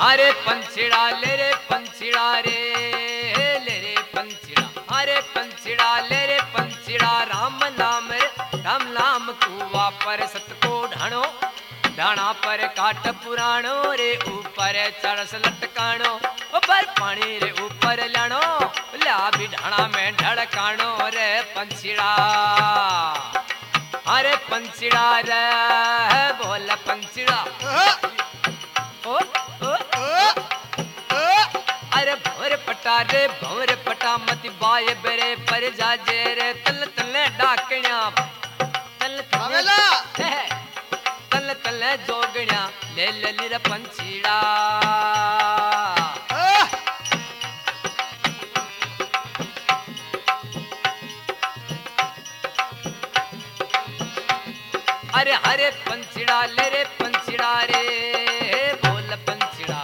अरे पंछीड़ा ले रे पंछीड़ा रे ले रे पंछीड़ा अरे पंछीड़ा ले रे पंछीड़ा राम नाम रे राम नाम कुआ पर सत को ढाणो ढाणा पर काट पुराणो रे ऊपर चढ़स लटकाणो ऊपर पानी रे ऊपर लाणो ला भी ढाणा में ढड़काणो रे पंछीड़ा अरे पंछीड़ा रे बोल पंछीड़ा ओ अरे भंवर पटा मत बाय बेरे पर जाजे रे तल तल डाकण्या तल तल तल जोगण्या ले ले रे पंछीड़ा अरे हरे पंछीड़ा ले रे पंछीड़ा रे बोल पंछीड़ा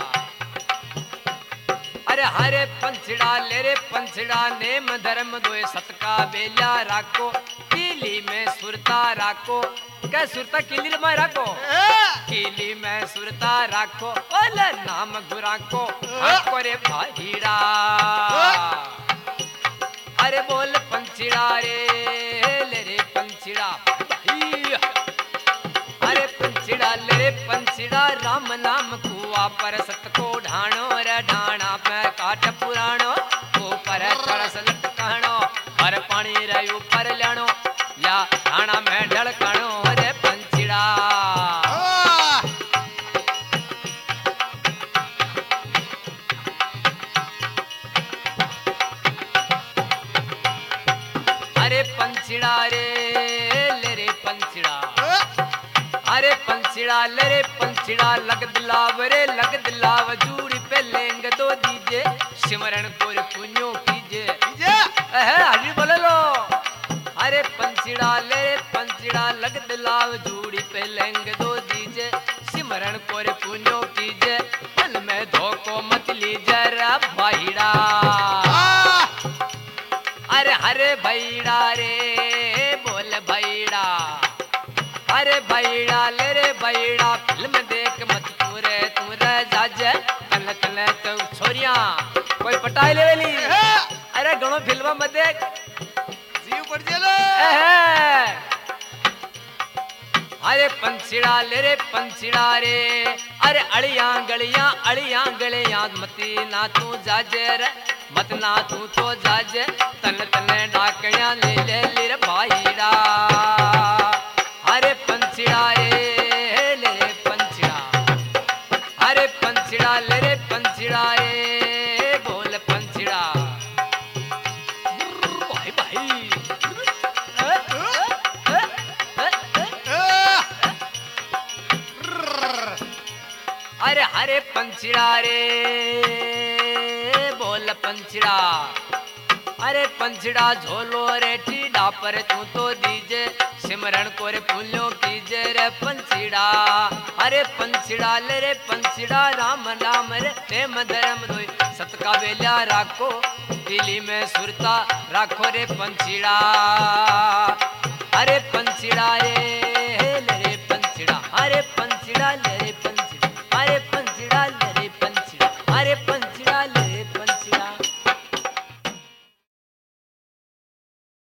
अरे हरे पंछड़ा ले रे पंछड़ा नेम धर्म दोए सतका बेला राखो कीली में सुरता राखो क्या सुरता कीली में राखो कीली में सुरता राखो ओले नाम गुरा को हाको रे भाईड़ा अरे बोल पंछड़ा रे ले रे पंछड़ा अरे पंछड़ा ले रे पंछड़ा राम नाम कुआ पर सत को ढाणो रे ढाणा पे काट पुराणो ऊपर चढ़स लटकाणो हर पानी रे ऊपर लाणो या ढाणा में ढड़काणो रे पंछड़ा अरे पंछड़ा रे ले रे पंछड़ा अरे पंछड़ा ले रे पंछड़ा लग दिलाव जूड़ी पे लेंगे दो दीजे सिमरन कोर पुण्यो कीजे हरी बोले लो अरे पंछड़ा ले रे पंछड़ा लग दिलाव जूड़ी पे लेंगे दो दीजे सिमरन कोर पुण्यो कीजे पल में धोखो मत लीजे रे भाईड़ा अरे हरे भाईड़ा रे बोल भाईड़ा अरे भाईड़ा ले रे भाईड़ा फिल्म देख मत तूरे जाजे तल तल तो छोरिया कोई पटाई ले वेली अरे घणो फिल्म मत देख जीव पड़ जेलो अरे पंछड़ा ले रे पंछड़ा रे अरे अड़ियां गलियां मती ना तू जाजे रे मत ना तू तो जाजे तल तल डाकण्या ले ले रे भाईड़ा अरे पंछड़ा रे ले रे पंछड़ा अरे पंछड़ा ले रे पंछड़ा रे बोल पंछड़ा भाई भाई अरे हरे पंछड़ा रे बोल पंछड़ा अरे पंछड़ा झोलो रे टीडा पर तू तो दीजे सिमरन को रे पुण्यो कीजे रे पंछड़ा अरे पंछड़ा ले रे पंछड़ा राम नाम रे प्रेम धर्म दोई सतका बेला राखो दिली में सुरता राखो रे पंछड़ा अरे पंछड़ा रे